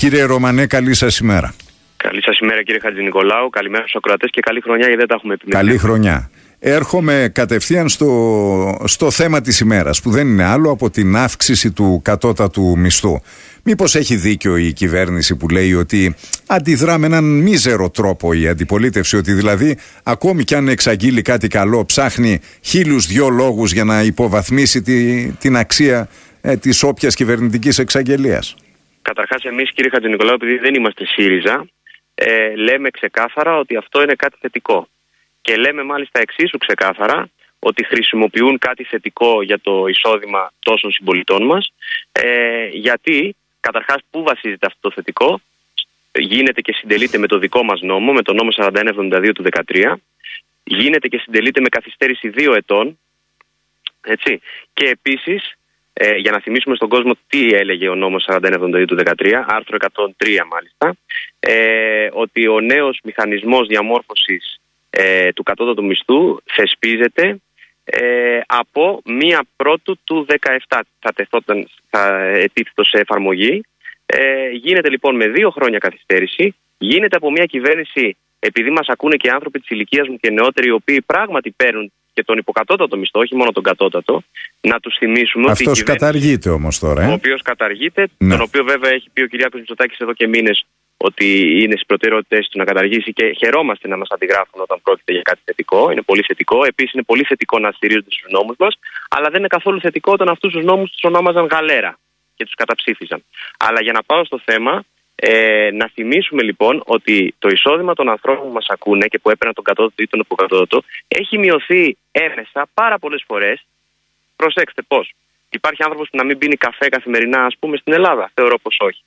Κύριε Ρωμανέ, καλή σας ημέρα. Καλή σας ημέρα, κύριε Χατζηνικολάου. Καλημέρα στους ακροατές και καλή χρονιά, γιατί δεν τα έχουμε επιμείνει. Καλή χρονιά. Έρχομαι κατευθείαν στο θέμα της ημέρας, που δεν είναι άλλο από την αύξηση του κατώτατου μισθού. Μήπως έχει δίκιο η κυβέρνηση που λέει ότι αντιδρά με έναν μίζερο τρόπο η αντιπολίτευση, ότι δηλαδή ακόμη κι αν εξαγγείλει κάτι καλό ψάχνει 1002 λόγους για να υποβαθμίσει την αξία της όποιας κυβερνητικής εξαγγελίας? Καταρχάς, εμείς, κύριε Χατζηνικολάου, επειδή δεν είμαστε ΣΥΡΙΖΑ, λέμε ξεκάθαρα ότι αυτό είναι κάτι θετικό. Και λέμε μάλιστα εξίσου ξεκάθαρα ότι χρησιμοποιούν κάτι θετικό για το εισόδημα τόσων συμπολιτών μας, γιατί καταρχάς πού βασίζεται αυτό το θετικό? Γίνεται και συντελείται με το δικό μας νόμο, με το νόμο 4172 του 2013, γίνεται και συντελείται με καθυστέρηση 2 ετών, έτσι. Και επίσης, για να θυμίσουμε στον κόσμο τι έλεγε ο νόμος 4172 του 2013, άρθρο 103 μάλιστα, ότι ο νέος μηχανισμός διαμόρφωσης του κατώτατου μισθού θεσπίζεται από 1 Πρώτου του 2017. Θα ετίθετο σε εφαρμογή. Γίνεται λοιπόν με 2 χρόνια καθυστέρηση. Γίνεται από μια κυβέρνηση, επειδή μας ακούνε και άνθρωποι της ηλικίας μου και νεότεροι, οι οποίοι πράγματι παίρνουν και τον υποκατώτατο μισθό, όχι μόνο τον κατώτατο, να τους θυμίσουμε. Αυτός καταργείται όμως τώρα. Ο οποίος καταργείται, ναι. Τον οποίο βέβαια έχει πει ο Κυριάκος Μητσοτάκης εδώ και μήνες ότι είναι στις προτεραιότητες του να καταργήσει, και χαιρόμαστε να μας αντιγράφουν όταν πρόκειται για κάτι θετικό. Είναι πολύ θετικό. Επίσης, είναι πολύ θετικό να στηρίζονται στους νόμους μας, αλλά δεν είναι καθόλου θετικό όταν αυτούς τους νόμους τους ονόμαζαν γαλέρα και τους καταψήφιζαν. Αλλά για να πάω στο θέμα, να θυμίσουμε λοιπόν ότι το εισόδημα των ανθρώπων που μας ακούνε και που έπαιρναν τον κατώτατο ή τον υποκατώτατο έχει μειωθεί έμεσα πάρα πολλές φορές. Προσέξτε πώς. Υπάρχει άνθρωπος που να μην πίνει καφέ καθημερινά, ας πούμε, στην Ελλάδα? Θεωρώ πως όχι.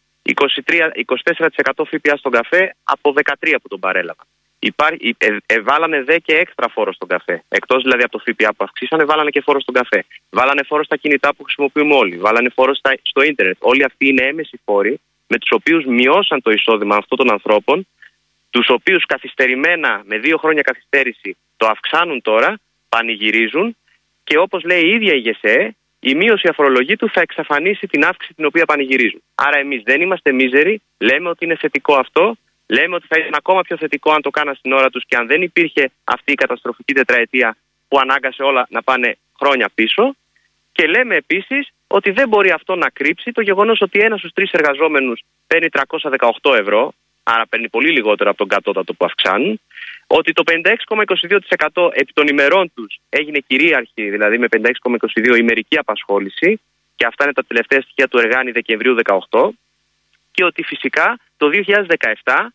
24% ΦΠΑ στον καφέ από 13 που τον παρέλαβαν. Βάλανε δε και έξτρα φόρο στον καφέ. Εκτός δηλαδή από το ΦΠΑ που αυξήσανε, βάλανε και φόρο στον καφέ. Βάλανε φόρο στα κινητά που χρησιμοποιούμε όλοι. Βάλανε φόρο στο ίντερνετ. Όλοι αυτοί είναι έμεση φόροι με τους οποίους μειώσαν το εισόδημα αυτών των ανθρώπων, τους οποίους καθυστερημένα, με 2 χρόνια καθυστέρηση, το αυξάνουν τώρα, πανηγυρίζουν, και όπως λέει η ίδια η ΓΕΣΕ, η μείωση αφορολογήτου θα εξαφανίσει την αύξηση την οποία πανηγυρίζουν. Άρα εμείς δεν είμαστε μίζεροι, λέμε ότι είναι θετικό αυτό, λέμε ότι θα ήταν ακόμα πιο θετικό αν το κάναν στην ώρα τους και αν δεν υπήρχε αυτή η καταστροφική τετραετία που ανάγκασε όλα να πάνε χρόνια πίσω, και λέμε επίσης ότι δεν μπορεί αυτό να κρύψει το γεγονός ότι 1 στους 3 εργαζόμενους παίρνει 318 ευρώ, άρα παίρνει πολύ λιγότερο από τον κατώτατο που αυξάνουν, ότι το 56,22% επί των ημερών τους έγινε κυρίαρχη, δηλαδή με 56,22 ημερική απασχόληση, και αυτά είναι τα τελευταία στοιχεία του Εργάνη Δεκεμβρίου 18, και ότι φυσικά το 2017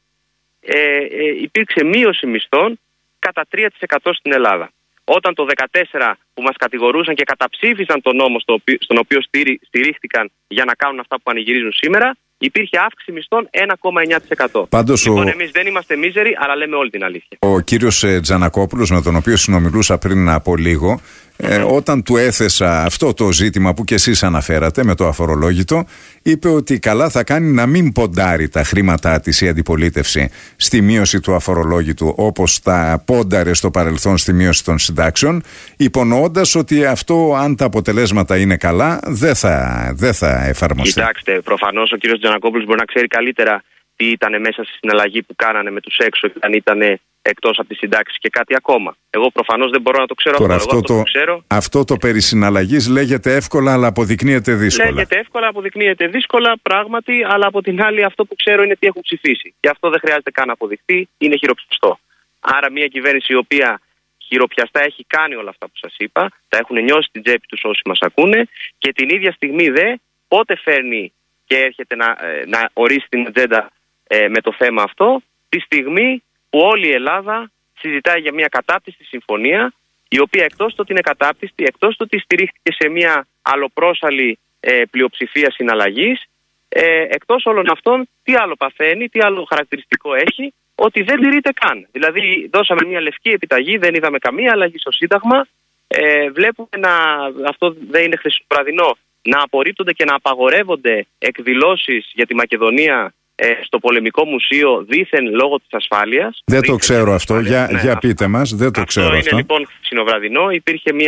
υπήρξε μείωση μισθών κατά 3% στην Ελλάδα. Όταν το 2014 που μας κατηγορούσαν και καταψήφισαν τον νόμο στον οποίο στηρίχθηκαν για να κάνουν αυτά που πανηγυρίζουν σήμερα, υπήρχε αύξηση μισθών 1,9%. Πάντως λοιπόν, εμείς δεν είμαστε μίζεροι, αλλά λέμε όλη την αλήθεια. Ο κύριος Τζανακόπουλος, με τον οποίο συνομιλούσα πριν από λίγο, όταν του έθεσα αυτό το ζήτημα που και εσείς αναφέρατε με το αφορολόγητο, είπε ότι καλά θα κάνει να μην ποντάρει τα χρήματά της η αντιπολίτευση στη μείωση του αφορολόγητου, όπως τα πόνταρε στο παρελθόν στη μείωση των συντάξεων, υπονοώντας ότι αυτό, αν τα αποτελέσματα είναι καλά, δεν θα εφαρμοστεί. Κοιτάξτε, προφανώς ο κύριος Τζανακόπουλος μπορεί να ξέρει καλύτερα τι ήταν μέσα στη συναλλαγή που κάνανε με τους έξω, και αν ήταν εκτός από τις συντάξεις και κάτι ακόμα. Εγώ προφανώς δεν μπορώ να το ξέρω. Τώρα, ξέρω. Αυτό το περί συναλλαγής λέγεται εύκολα, αλλά αποδεικνύεται δύσκολα. Λέγεται εύκολα, αποδεικνύεται δύσκολα, πράγματι, αλλά από την άλλη αυτό που ξέρω είναι τι έχουν ψηφίσει. Και αυτό δεν χρειάζεται καν να αποδειχθεί, είναι χειροπιαστό. Άρα μια κυβέρνηση η οποία χειροπιαστά έχει κάνει όλα αυτά που σας είπα, τα έχουν νιώσει στην τσέπη τους όσοι μας ακούνε, και την ίδια στιγμή πότε φέρνει και έρχεται να ορίσει την ατζέντα με το θέμα αυτό, τη στιγμή που όλη η Ελλάδα συζητάει για μια κατάπτυστη συμφωνία, η οποία εκτός του ότι είναι κατάπτυστη, εκτός του ότι στηρίχθηκε σε μια αλλοπρόσαλη πλειοψηφία συναλλαγής, εκτός όλων αυτών, τι άλλο παθαίνει, τι άλλο χαρακτηριστικό έχει? Ότι δεν τηρείται καν. Δηλαδή, δώσαμε μια λευκή επιταγή, δεν είδαμε καμία αλλαγή στο Σύνταγμα. Βλέπουμε αυτό δεν είναι χρυσοπραδινό, να απορρίπτονται και να απαγορεύονται εκδηλώσεις για τη Μακεδονία στο Πολεμικό Μουσείο, δήθεν λόγω της ασφάλειας. Δεν το ξέρω αυτό. Για πείτε μας, δεν το ξέρω αυτό. Αυτό είναι λοιπόν ξινοβραδινό. Υπήρχε μια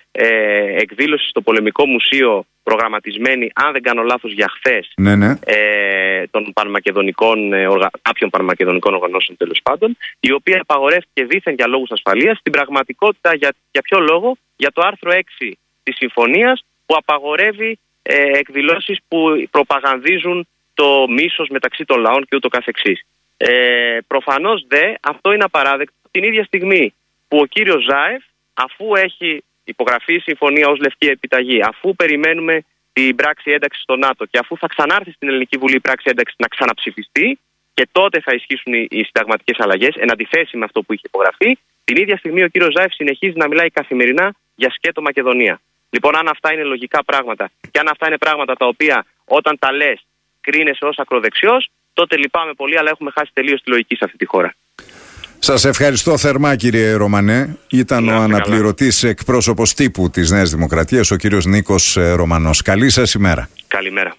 εκδήλωση στο Πολεμικό Μουσείο προγραμματισμένη, αν δεν κάνω λάθος, για χθες, των κάποιων πανμακεδονικών οργανώσεων, τέλος πάντων, η οποία απαγορεύτηκε δήθεν για λόγους ασφαλείας. Στην πραγματικότητα για ποιο λόγο? Για το άρθρο 6 της συμφωνίας, που απαγορεύει εκδηλώσεις που προπαγανδίζουν το μίσος μεταξύ των λαών και ούτω καθεξής. Προφανώς αυτό είναι απαράδεκτο την ίδια στιγμή που ο κύριος Ζάεφ, αφού έχει υπογραφεί η συμφωνία ως λευκή επιταγή, αφού περιμένουμε την πράξη ένταξης στο ΝΑΤΟ και αφού θα ξανάρθει στην Ελληνική Βουλή η πράξη ένταξης να ξαναψηφιστεί και τότε θα ισχύσουν οι συνταγματικές αλλαγές, εν αντιθέσει με αυτό που είχε υπογραφεί, την ίδια στιγμή ο κύριος Ζάεφ συνεχίζει να μιλάει καθημερινά για σκέτο Μακεδονία. Λοιπόν, αν αυτά είναι λογικά πράγματα και αν αυτά είναι πράγματα τα οποία όταν τα λες κρίνεσαι ως ακροδεξιός, τότε λυπάμαι πολύ, αλλά έχουμε χάσει τελείως τη λογική σε αυτή τη χώρα. Σας ευχαριστώ θερμά, κύριε Ρωμανέ. Ήταν ο αναπληρωτής εκπρόσωπος τύπου της Νέας Δημοκρατίας, ο κύριος Νίκος Ρωμανός. Καλή σας ημέρα. Καλημέρα.